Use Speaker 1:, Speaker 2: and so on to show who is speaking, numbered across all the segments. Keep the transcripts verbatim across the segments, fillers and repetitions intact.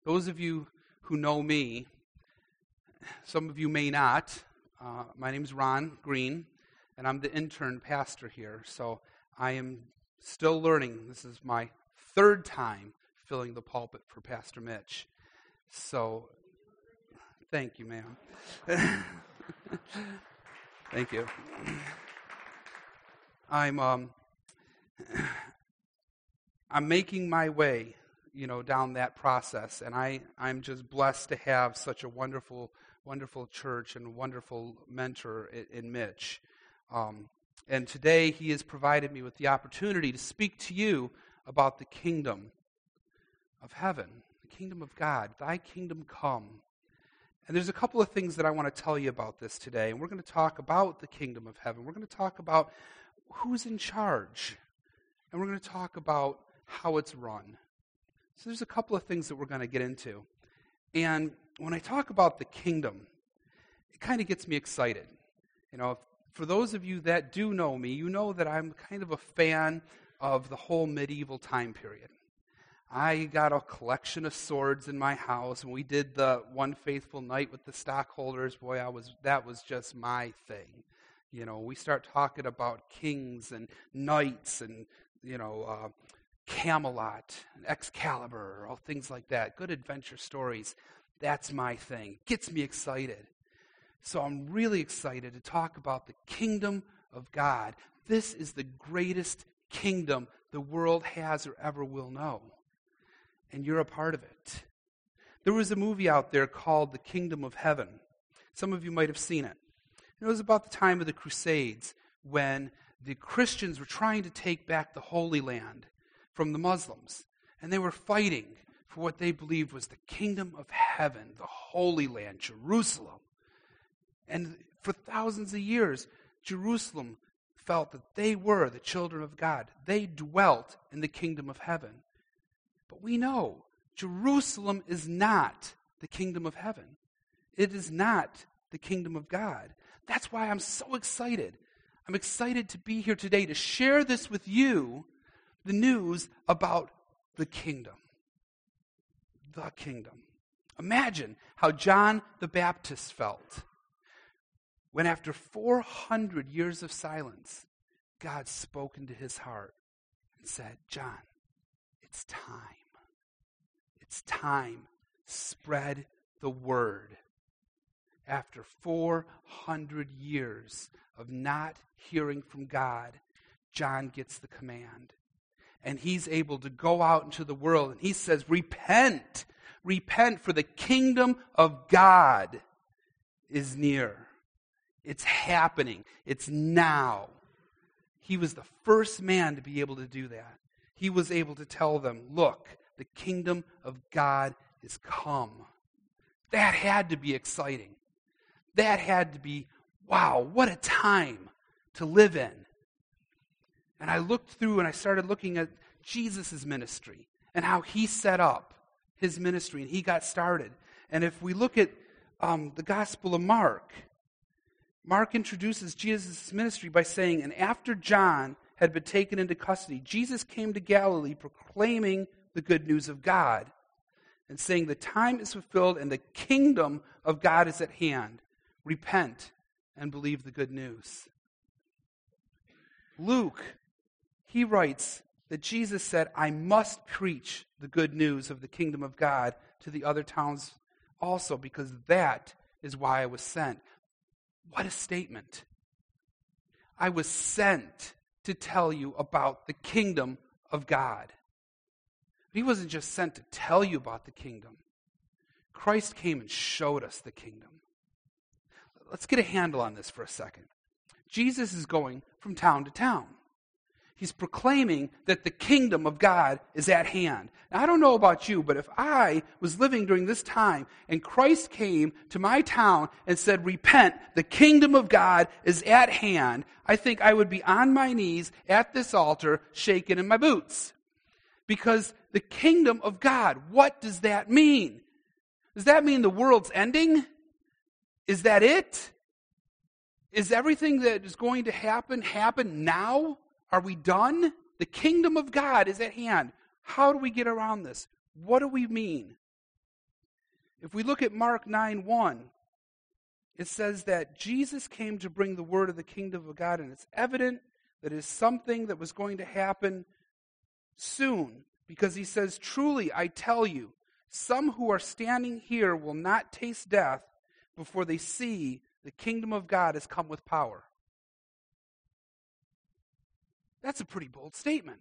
Speaker 1: Those of you who know me, some of you may not. Uh, my name is Ron Green, and I'm the intern pastor here. So I am still learning. This is my third time filling the pulpit for Pastor Mitch. So thank you, ma'am. Thank you. I'm um, I'm making my way, you know, down that process, and I I'm just blessed to have such a wonderful, wonderful church and wonderful mentor in, in Mitch. Um, and today he has provided me with the opportunity to speak to you about the kingdom of heaven, the kingdom of God. Thy kingdom come. And there's a couple of things that I want to tell you about this today. And we're going to talk about the kingdom of heaven. We're going to talk about who's in charge. And we're going to talk about how it's run. So there's a couple of things that we're going to get into. And when I talk about the kingdom, it kind of gets me excited. You know, for those of you that do know me, you know that I'm kind of a fan of the whole medieval time period. I got a collection of swords in my house, and we did the One Faithful Knight with the stockholders. Boy, I was that was just my thing. You know, we start talking about kings and knights and, you know, uh, Camelot, and Excalibur, all things like that. Good adventure stories. That's my thing. Gets me excited. So I'm really excited to talk about the kingdom of God. This is the greatest kingdom the world has or ever will know. And you're a part of it. There was a movie out there called The Kingdom of Heaven. Some of you might have seen it. It was about the time of the Crusades when the Christians were trying to take back the Holy Land from the Muslims. And they were fighting for what they believed was the kingdom of heaven, the Holy Land, Jerusalem. And for thousands of years, Jerusalem felt that they were the children of God. They dwelt in the kingdom of heaven. But we know Jerusalem is not the kingdom of heaven. It is not the kingdom of God. That's why I'm so excited. I'm excited to be here today to share this with you, the news about the kingdom. The kingdom. Imagine how John the Baptist felt when after four hundred years of silence, God spoke into his heart and said, John, it's time. It's time. Spread the word. After four hundred years of not hearing from God, John gets the command. And he's able to go out into the world and he says, repent. Repent, for the kingdom of God is near. It's happening. It's now. He was the first man to be able to do that. He was able to tell them, look, the kingdom of God is come. That had to be exciting. That had to be, wow, what a time to live in. And I looked through and I started looking at Jesus' ministry and how he set up his ministry and he got started. And if we look at um, the Gospel of Mark, Mark introduces Jesus' ministry by saying, and after John had been taken into custody, Jesus came to Galilee proclaiming the good news of God and saying, the time is fulfilled and the kingdom of God is at hand. Repent and believe the good news. Luke, he writes that Jesus said, I must preach the good news of the kingdom of God to the other towns also, because that is why I was sent. What a statement. I was sent to tell you about the kingdom of God. But he wasn't just sent to tell you about the kingdom. Christ came and showed us the kingdom. Let's get a handle on this for a second. Jesus is going from town to town. He's proclaiming that the kingdom of God is at hand. Now, I don't know about you, but if I was living during this time and Christ came to my town and said, repent, the kingdom of God is at hand, I think I would be on my knees at this altar, shaking in my boots. Because the kingdom of God, what does that mean? Does that mean the world's ending? Is that it? Is everything that is going to happen happen now? Are we done? The kingdom of God is at hand. How do we get around this? What do we mean? If we look at Mark nine one, it says that Jesus came to bring the word of the kingdom of God, and it's evident that it is something that was going to happen soon, because he says, "Truly, I tell you, some who are standing here will not taste death before they see the kingdom of God has come with power." That's a pretty bold statement.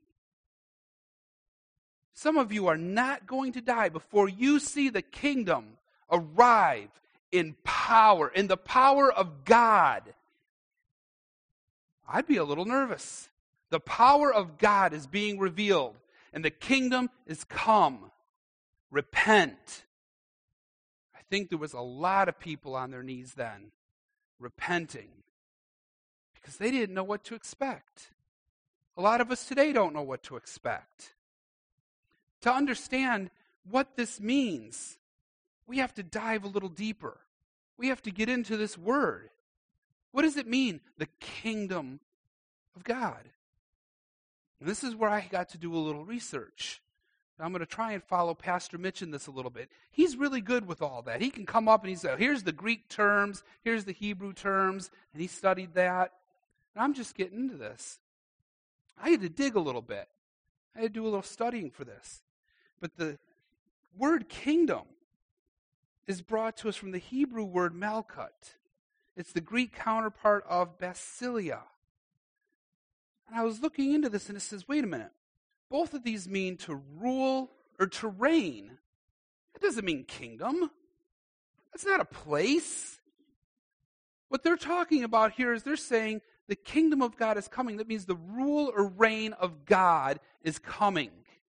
Speaker 1: Some of you are not going to die before you see the kingdom arrive in power, in the power of God. I'd be a little nervous. The power of God is being revealed, and the kingdom is come. Repent. I think there was a lot of people on their knees then, repenting, because they didn't know what to expect. A lot of us today don't know what to expect. To understand what this means, we have to dive a little deeper. We have to get into this word. What does it mean, the kingdom of God? And this is where I got to do a little research. I'm going to try and follow Pastor Mitch in this a little bit. He's really good with all that. He can come up and he says, here's the Greek terms, here's the Hebrew terms, and he studied that. And I'm just getting into this. I had to dig a little bit. I had to do a little studying for this. But the word kingdom is brought to us from the Hebrew word malkut. It's the Greek counterpart of basileia. And I was looking into this, and it says, wait a minute. Both of these mean to rule or to reign. It doesn't mean kingdom. That's not a place. What they're talking about here is they're saying the kingdom of God is coming. That means the rule or reign of God is coming.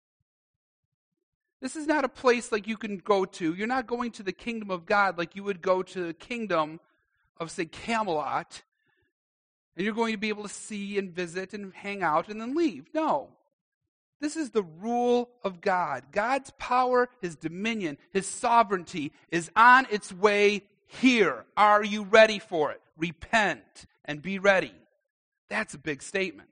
Speaker 1: This is not a place like you can go to. You're not going to the kingdom of God like you would go to the kingdom of, say, Camelot, and you're going to be able to see and visit and hang out and then leave. No. This is the rule of God. God's power, His dominion, His sovereignty is on its way here. Are you ready for it? Repent and be ready. That's a big statement.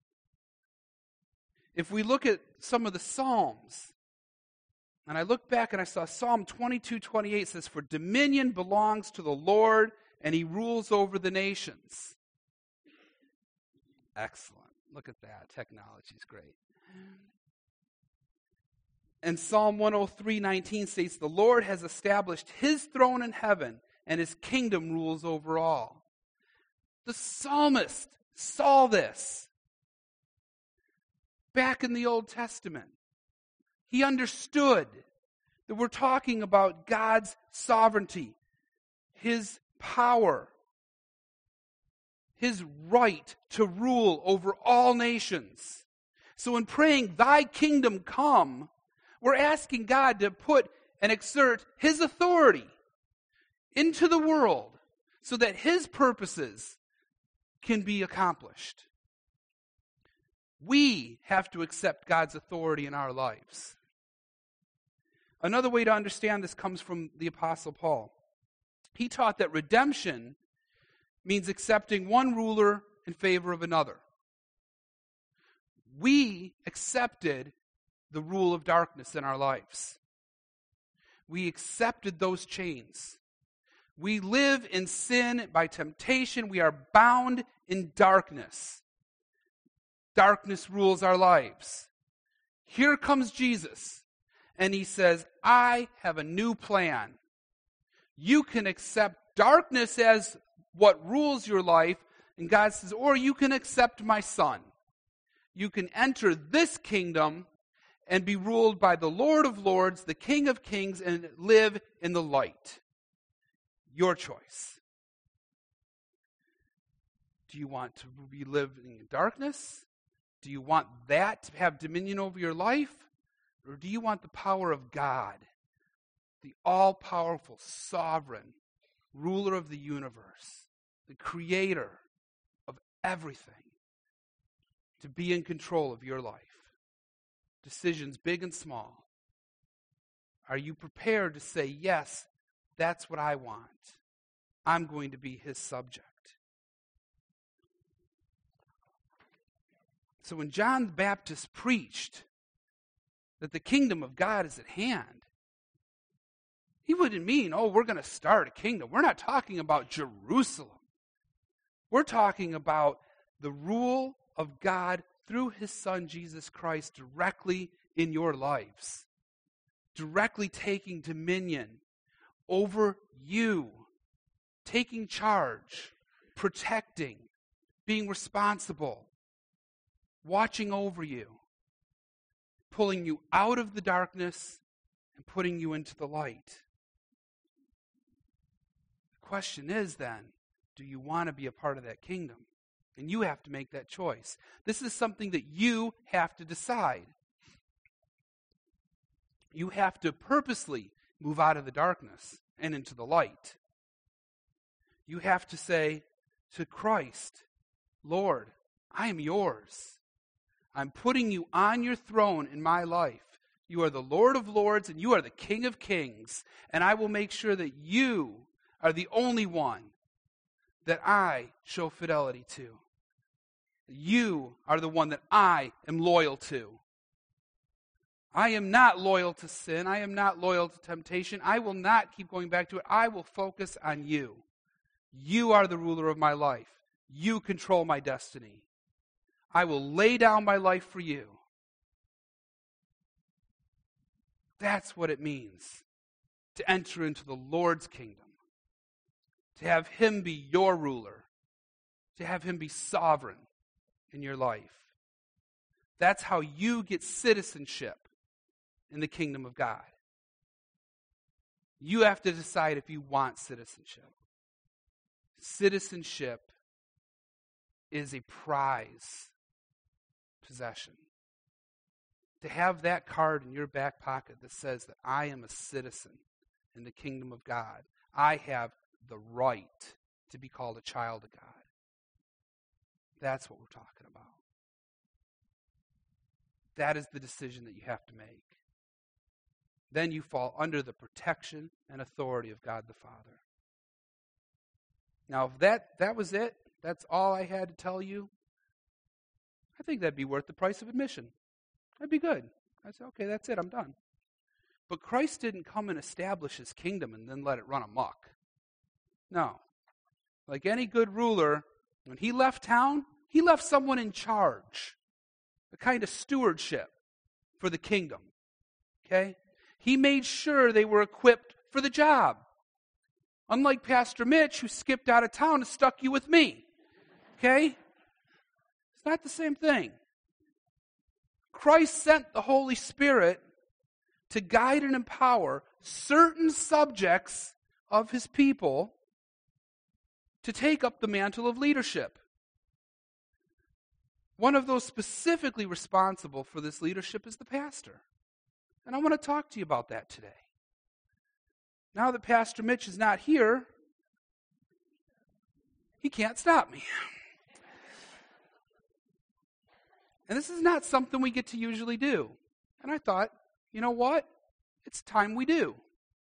Speaker 1: If we look at some of the Psalms, and I look back and I saw Psalm twenty-two twenty-eight says, "For dominion belongs to the Lord, and He rules over the nations." Excellent. Look at that. Technology's great. And Psalm one oh three nineteen states, "The Lord has established His throne in heaven, and His kingdom rules over all." The psalmist saw this back in the Old Testament. He understood that we're talking about God's sovereignty, His power, His right to rule over all nations. So in praying, "Thy kingdom come," we're asking God to put and exert His authority into the world so that His purposes can be accomplished. We have to accept God's authority in our lives. Another way to understand this comes from the Apostle Paul. He taught that redemption means accepting one ruler in favor of another. We accepted the rule of darkness in our lives. We accepted those chains. We live in sin by temptation. We are bound in darkness. Darkness rules our lives. Here comes Jesus, and He says, "I have a new plan. You can accept darkness as what rules your life," and God says, "or you can accept my Son. You can enter this kingdom and be ruled by the Lord of Lords, the King of Kings, and live in the light." Your choice. Do you want to be living in darkness? Do you want that to have dominion over your life? Or do you want the power of God, the all-powerful, sovereign, ruler of the universe, the creator of everything, to be in control of your life? Decisions big and small. Are you prepared to say, "Yes, that's what I want. I'm going to be His subject"? So when John the Baptist preached that the kingdom of God is at hand, He wouldn't mean, oh, we're going to start a kingdom. We're not talking about Jerusalem. We're talking about the rule of God through his Son, Jesus Christ, directly in your lives. Directly taking dominion over you. Taking charge. Protecting. Being responsible. Watching over you. Pulling you out of the darkness and putting you into the light. The question is then, do you want to be a part of that kingdom? And you have to make that choice. This is something that you have to decide. You have to purposely move out of the darkness and into the light. You have to say to Christ, Lord, I am yours. I'm putting you on your throne in my life. You are the Lord of lords and you are the King of kings. And I will make sure that you are the only one that I show fidelity to. You are the one that I am loyal to. I am not loyal to sin. I am not loyal to temptation. I will not keep going back to it. I will focus on you. You are the ruler of my life. You control my destiny. I will lay down my life for you. That's what it means to enter into the Lord's kingdom. To have him be your ruler. To have him be sovereign in your life. That's how you get citizenship in the kingdom of God. You have to decide if you want citizenship. Citizenship is a prize possession. To have that card in your back pocket that says that I am a citizen in the kingdom of God. I have the right to be called a child of God. That's what we're talking about. That is the decision that you have to make. Then you fall under the protection and authority of God the Father. Now, if that, that was it, that's all I had to tell you, I think that'd be worth the price of admission. That'd be good. I said, okay, that's it, I'm done. But Christ didn't come and establish his kingdom and then let it run amok. No. Like any good ruler, when he left town, he left someone in charge. A kind of stewardship for the kingdom. Okay? He made sure they were equipped for the job. Unlike Pastor Mitch, who skipped out of town and stuck you with me. Okay? It's not the same thing. Christ sent the Holy Spirit to guide and empower certain subjects of his people to take up the mantle of leadership. One of those specifically responsible for this leadership is the pastor. And I want to talk to you about that today. Now that Pastor Mitch is not here, he can't stop me. And this is not something we get to usually do. And I thought, you know what? It's time we do.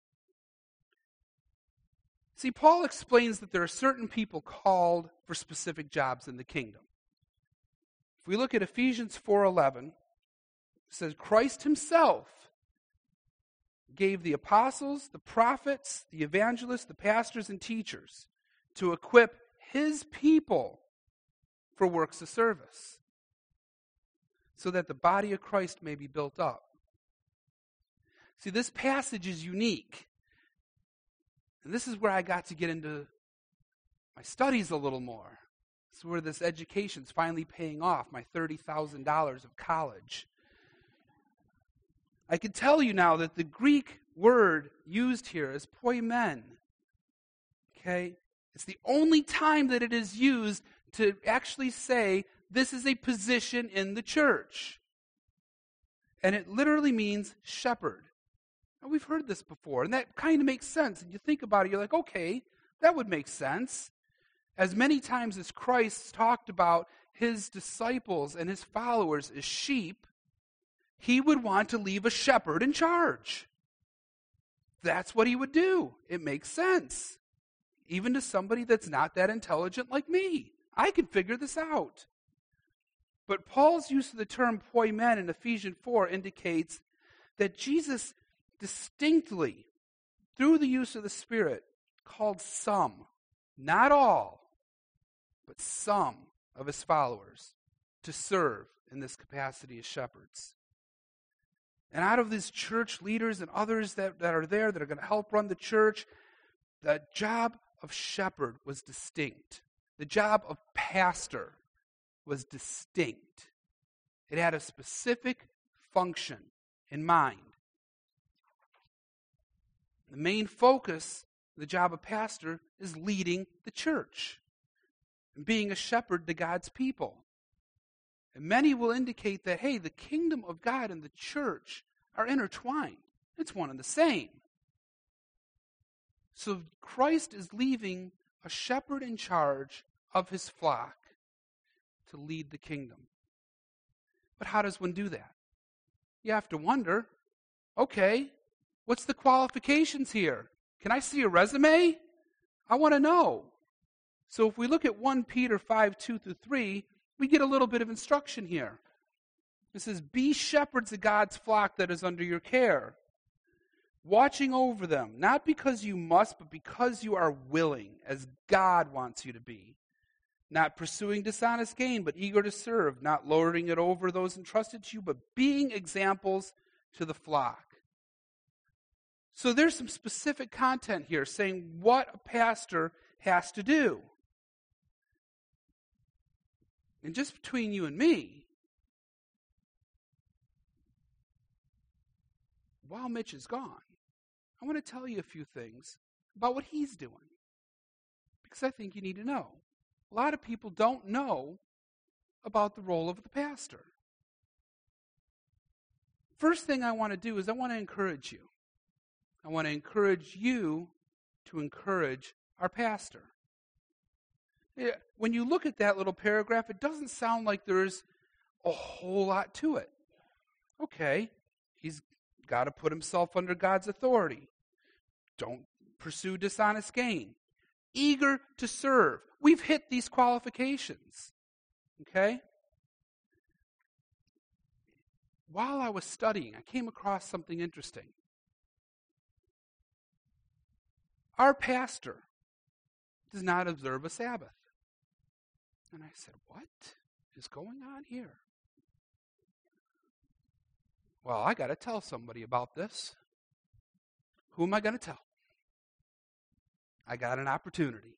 Speaker 1: See, Paul explains that there are certain people called for specific jobs in the kingdom. If we look at Ephesians four eleven, it says, Christ himself gave the apostles, the prophets, the evangelists, the pastors, and teachers to equip his people for works of service, so that the body of Christ may be built up. See, this passage is unique. And this is where I got to get into my studies a little more. This is where this education's finally paying off, my thirty thousand dollars of college. I can tell you now that the Greek word used here is poimen. Okay? It's the only time that it is used to actually say this is a position in the church. And it literally means shepherd. Now, we've heard this before, and that kind of makes sense. And you think about it, you're like, okay, that would make sense. As many times as Christ talked about his disciples and his followers as sheep, he would want to leave a shepherd in charge. That's what he would do. It makes sense. Even to somebody that's not that intelligent like me. I can figure this out. But Paul's use of the term poimen in Ephesians four indicates that Jesus distinctly through the use of the Spirit, called some, not all, but some of his followers to serve in this capacity as shepherds. And out of these church leaders and others that, that are there that are going to help run the church, the job of shepherd was distinct. The job of pastor was distinct. It had a specific function in mind. The main focus of the job of pastor is leading the church and being a shepherd to God's people. And many will indicate that, hey, the kingdom of God and the church are intertwined. It's one and the same. So Christ is leaving a shepherd in charge of his flock to lead the kingdom. But how does one do that? You have to wonder, okay, what's the qualifications here? Can I see a resume? I want to know. So if we look at First Peter five, two through three, we get a little bit of instruction here. It says, be shepherds of God's flock that is under your care, watching over them, not because you must, but because you are willing, as God wants you to be. Not pursuing dishonest gain, but eager to serve, not lording it over those entrusted to you, but being examples to the flock. So there's some specific content here saying what a pastor has to do. And just between you and me, while Mitch is gone, I want to tell you a few things about what he's doing, because I think you need to know. A lot of people don't know about the role of the pastor. First thing I want to do is I want to encourage you. I want to encourage you to encourage our pastor. When you look at that little paragraph, it doesn't sound like there's a whole lot to it. Okay, he's got to put himself under God's authority. Don't pursue dishonest gain. Eager to serve. We've hit these qualifications. Okay? While I was studying, I came across something interesting. Our pastor does not observe a Sabbath. And I said, what is going on here? Well, I got to tell somebody about this. Who am I going to tell? I got an opportunity.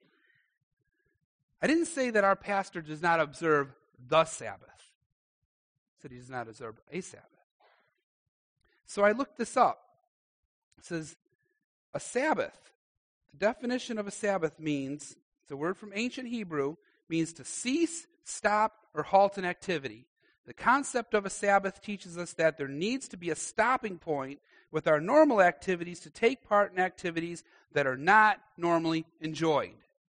Speaker 1: I didn't say that our pastor does not observe the Sabbath. I said he does not observe a Sabbath. So I looked this up. It says, a Sabbath, the definition of a Sabbath means, it's a word from ancient Hebrew, means to cease, stop, or halt an activity. The concept of a Sabbath teaches us that there needs to be a stopping point with our normal activities to take part in activities that are not normally enjoyed.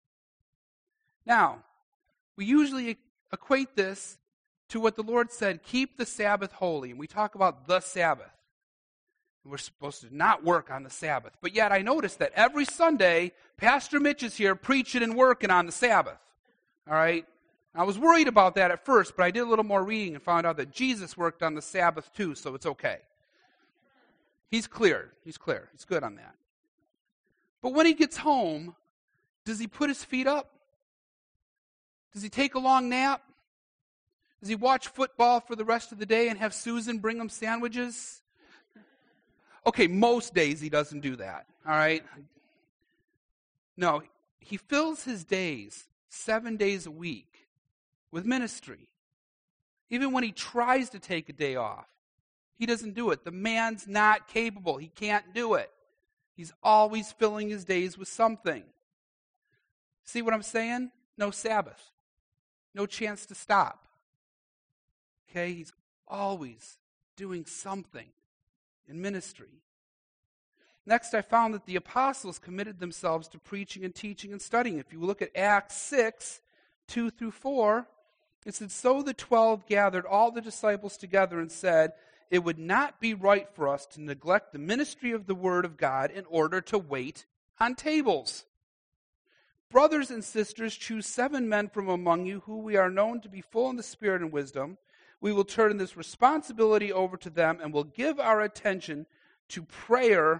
Speaker 1: Now, we usually equate this to what the Lord said, keep the Sabbath holy. And we talk about the Sabbath. We're supposed to not work on the Sabbath. But yet I notice that every Sunday, Pastor Mitch is here preaching and working on the Sabbath. All right? I was worried about that at first, but I did a little more reading and found out that Jesus worked on the Sabbath too, so it's okay. He's clear. He's clear. He's good on that. But when he gets home, does he put his feet up? Does he take a long nap? Does he watch football for the rest of the day and have Susan bring him sandwiches? Okay, most days he doesn't do that, all right? No, he fills his days seven days a week with ministry. Even when he tries to take a day off, he doesn't do it. The man's not capable. He can't do it. He's always filling his days with something. See what I'm saying? No Sabbath. No chance to stop. Okay? He's always doing something in ministry. Next, I found that the apostles committed themselves to preaching and teaching and studying. If you look at Acts six, two through four, it said, so the twelve gathered all the disciples together and said, it would not be right for us to neglect the ministry of the word of God in order to wait on tables. Brothers and sisters, choose seven men from among you who we are known to be full in the Spirit and wisdom. We will turn this responsibility over to them and will give our attention to prayer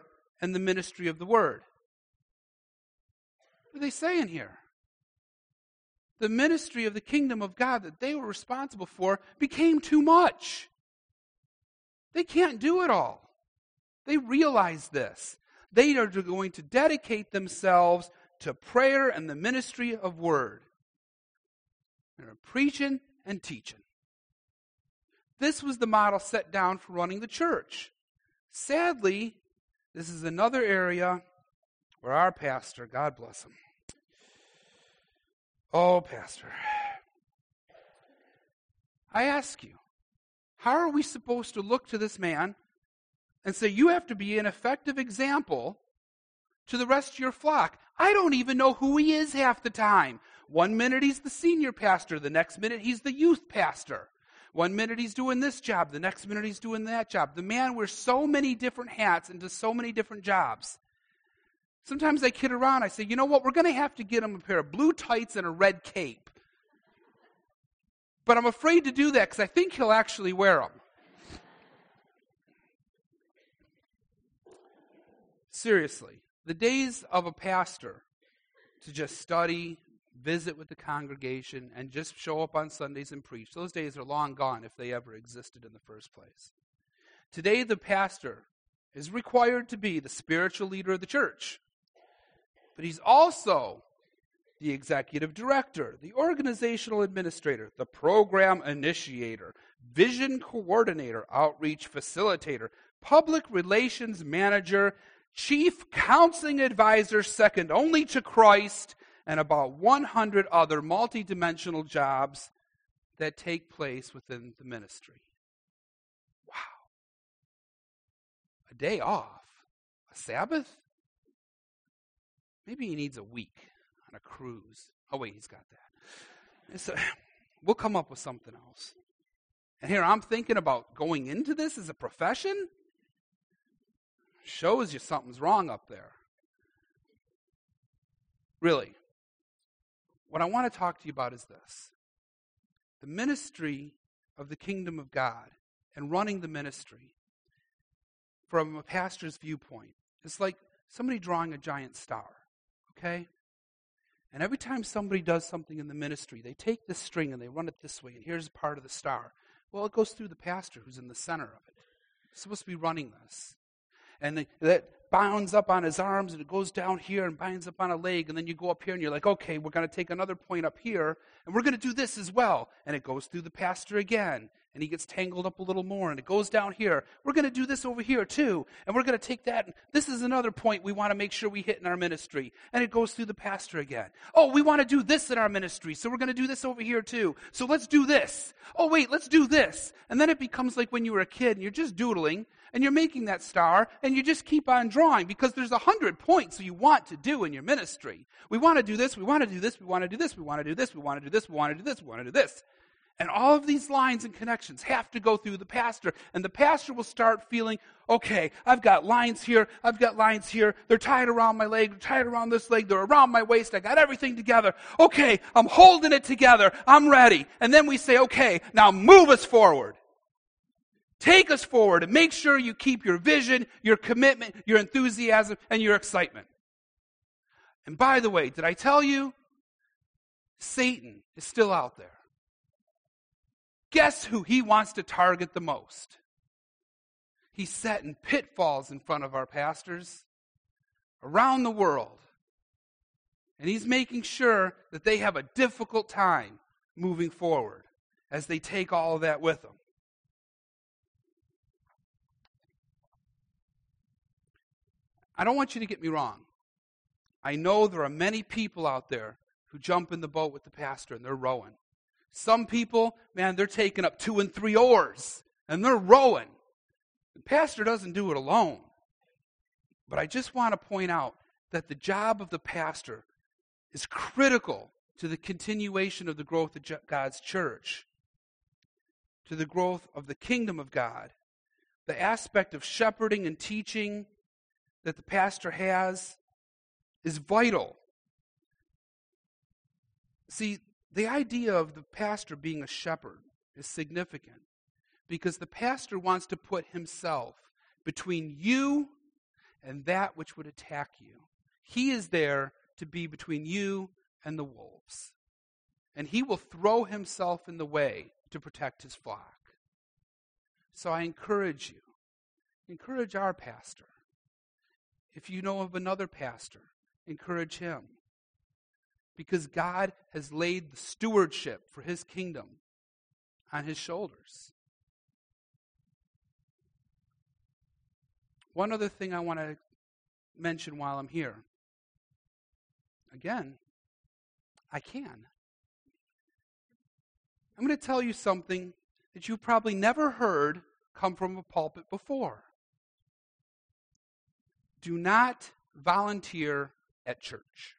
Speaker 1: and the ministry of the word. What are they saying here? The ministry of the kingdom of God that they were responsible for became too much. They can't do it all. They realize this. They are going to dedicate themselves to prayer and the ministry of word. They're preaching and teaching. This was the model set down for running the church. Sadly, this is another area where our pastor, God bless him, oh, pastor, I ask you, how are we supposed to look to this man and say, you have to be an effective example to the rest of your flock? I don't even know who he is half the time. One minute he's the senior pastor, the next minute he's the youth pastor. One minute he's doing this job, the next minute he's doing that job. The man wears so many different hats and does so many different jobs. Sometimes I kid around, I say, you know what, we're going to have to get him a pair of blue tights and a red cape. But I'm afraid to do that because I think he'll actually wear them. Seriously, the days of a pastor to just study, visit with the congregation, and just show up on Sundays and preach, those days are long gone if they ever existed in the first place. Today, the pastor is required to be the spiritual leader of the church. But he's also the executive director, the organizational administrator, the program initiator, vision coordinator, outreach facilitator, public relations manager, chief counseling advisor, second only to Christ, and about one hundred other multidimensional jobs that take place within the ministry. Wow. A day off? A Sabbath? Maybe he needs a week on a cruise. Oh, wait, he's got that. So, we'll come up with something else. And here I'm thinking about going into this as a profession. Shows you something's wrong up there. Really. What I want to talk to you about is this. The ministry of the kingdom of God and running the ministry from a pastor's viewpoint is like somebody drawing a giant star, okay? And every time somebody does something in the ministry, they take this string and they run it this way, and here's part of the star. Well, it goes through the pastor who's in the center of it. He's supposed to be running this. And they, that bounds up on his arms, and it goes down here and binds up on a leg, and then you go up here and you're like, okay, we're going to take another point up here, and we're going to do this as well. And it goes through the pastor again, and he gets tangled up a little more, and it goes down here. We're going to do this over here too, and we're going to take that, and this is another point we want to make sure we hit in our ministry. And it goes through the pastor again. Oh, we want to do this in our ministry, so we're going to do this over here too. So let's do this. Oh, wait, let's do this. And then it becomes like when you were a kid, and you're just doodling, and you're making that star, and you just keep on drawing because there's a hundred points you want to do in your ministry. We want to do this, we want to do this, we want to do this, we want to do this, we want to do this, we want to do this, we want to do this. And all of these lines and connections have to go through the pastor. And the pastor will start feeling, okay, I've got lines here, I've got lines here, they're tied around my leg, they're tied around this leg, they're around my waist, I got everything together. Okay, I'm holding it together, I'm ready. And then we say, okay, now move us forward. Take us forward and make sure you keep your vision, your commitment, your enthusiasm, and your excitement. And by the way, did I tell you? Satan is still out there. Guess who he wants to target the most? He's setting pitfalls in front of our pastors around the world. And he's making sure that they have a difficult time moving forward as they take all of that with them. I don't want you to get me wrong. I know there are many people out there who jump in the boat with the pastor and they're rowing. Some people, man, they're taking up two and three oars and they're rowing. The pastor doesn't do it alone. But I just want to point out that the job of the pastor is critical to the continuation of the growth of God's church, to the growth of the kingdom of God. The aspect of shepherding and teaching that the pastor has is vital. See, the idea of the pastor being a shepherd is significant because the pastor wants to put himself between you and that which would attack you. He is there to be between you and the wolves. And he will throw himself in the way to protect his flock. So I encourage you, encourage our pastor. If you know of another pastor, encourage him. Because God has laid the stewardship for his kingdom on his shoulders. One other thing I want to mention while I'm here. Again, I can. I'm going to tell you something that you've probably never heard come from a pulpit before. Do not volunteer at church.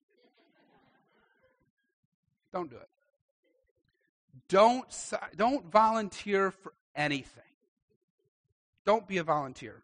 Speaker 1: Don't do it. Don't, don't volunteer for anything. Don't be a volunteer.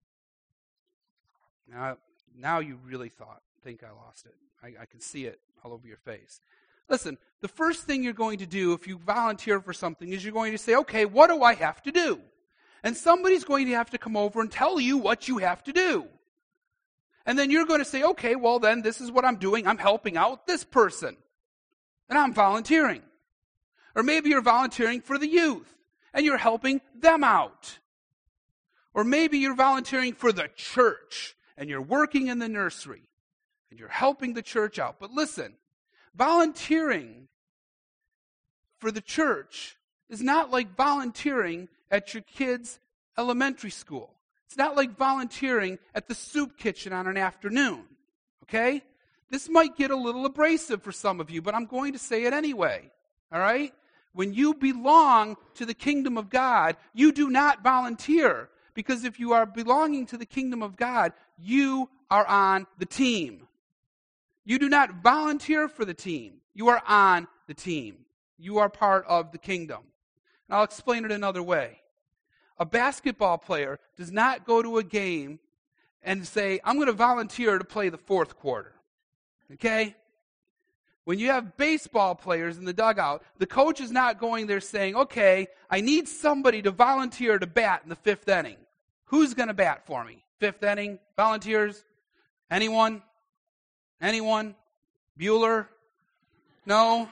Speaker 1: Now, now you really thought, think I lost it. I, I can see it all over your face. Listen, the first thing you're going to do if you volunteer for something is you're going to say, okay, what do I have to do? And somebody's going to have to come over and tell you what you have to do. And then you're going to say, okay, well then this is what I'm doing. I'm helping out this person. And I'm volunteering. Or maybe you're volunteering for the youth and you're helping them out. Or maybe you're volunteering for the church and you're working in the nursery and you're helping the church out. But listen, volunteering for the church is not like volunteering at your kids' elementary school. It's not like volunteering at the soup kitchen on an afternoon. Okay? This might get a little abrasive for some of you, but I'm going to say it anyway. All right? When you belong to the kingdom of God, you do not volunteer. Because if you are belonging to the kingdom of God, you are on the team. You do not volunteer for the team. You are on the team. You are part of the kingdom. And I'll explain it another way. A basketball player does not go to a game and say, I'm going to volunteer to play the fourth quarter. Okay? When you have baseball players in the dugout, the coach is not going there saying, okay, I need somebody to volunteer to bat in the fifth inning. Who's going to bat for me? Fifth inning? Volunteers? Anyone? Anyone? Bueller? No?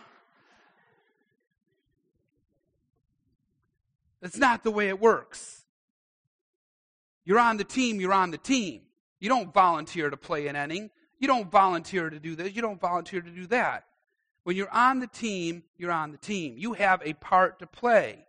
Speaker 1: That's not the way it works. You're on the team, you're on the team. You don't volunteer to play an inning. You don't volunteer to do this. You don't volunteer to do that. When you're on the team, you're on the team. You have a part to play.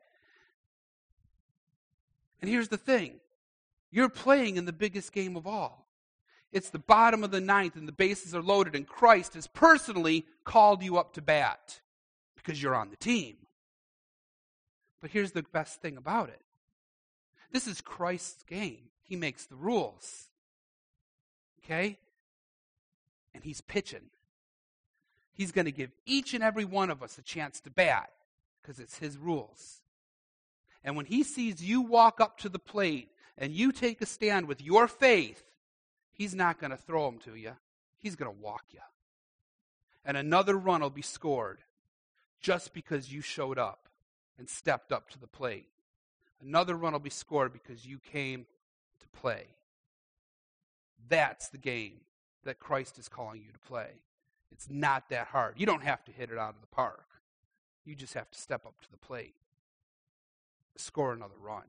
Speaker 1: And here's the thing. You're playing in the biggest game of all. It's the bottom of the ninth and the bases are loaded and Christ has personally called you up to bat because you're on the team. But here's the best thing about it. This is Christ's game. He makes the rules. Okay? And he's pitching. He's going to give each and every one of us a chance to bat because it's his rules. And when he sees you walk up to the plate and you take a stand with your faith, he's not going to throw them to you. He's going to walk you. And another run will be scored just because you showed up and stepped up to the plate. Another run will be scored because you came to play. That's the game that Christ is calling you to play. It's not that hard. You don't have to hit it out of the park. You just have to step up to the plate. Score another run.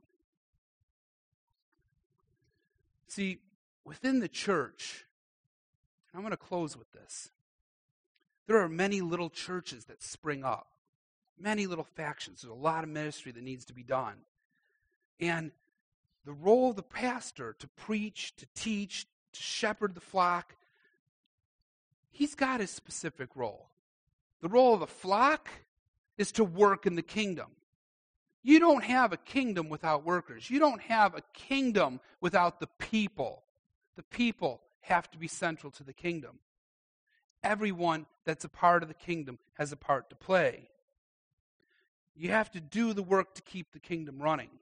Speaker 1: See, within the church, and I'm going to close with this, there are many little churches that spring up. Many little factions. There's a lot of ministry that needs to be done. And the role of the pastor to preach, to teach, to shepherd the flock, he's got his specific role. The role of the flock is to work in the kingdom. You don't have a kingdom without workers. You don't have a kingdom without the people. The people have to be central to the kingdom. Everyone that's a part of the kingdom has a part to play. You have to do the work to keep the kingdom running.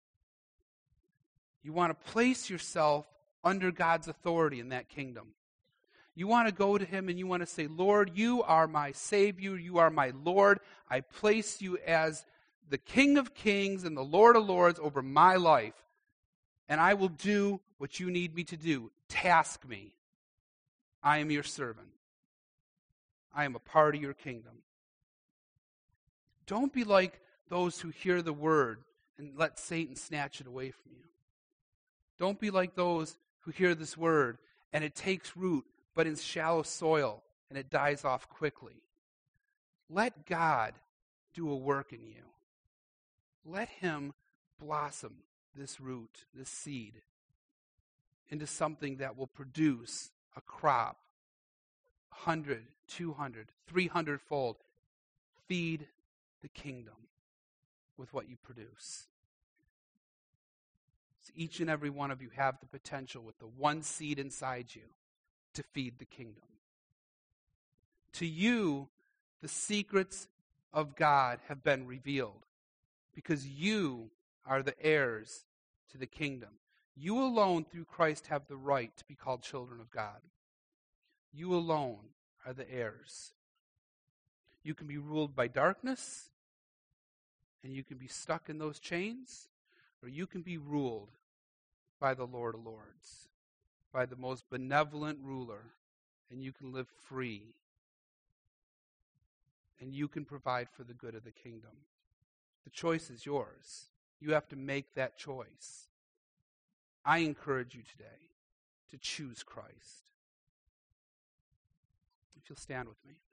Speaker 1: You want to place yourself under God's authority in that kingdom. You want to go to him and you want to say, Lord, you are my Savior. You are my Lord. I place you as the King of Kings and the Lord of Lords over my life. and I will do what you need me to do. Task me. I am your servant. I am a part of your kingdom. Don't be like those who hear the word and let Satan snatch it away from you. Don't be like those who hear this word and it takes root, but in shallow soil, and it dies off quickly. Let God do a work in you. Let him blossom this root, this seed, into something that will produce a crop, one hundred, two hundred, three hundred fold. Feed the kingdom with what you produce. So each and every one of you have the potential with the one seed inside you to feed the kingdom. To you, the secrets of God have been revealed because you are the heirs to the kingdom. You alone, through Christ, have the right to be called children of God. You alone are the heirs. You can be ruled by darkness, and you can be stuck in those chains, or you can be ruled by the Lord of Lords, by the most benevolent ruler, and you can live free. And you can provide for the good of the kingdom. The choice is yours. You have to make that choice. I encourage you today to choose Christ. If you'll stand with me.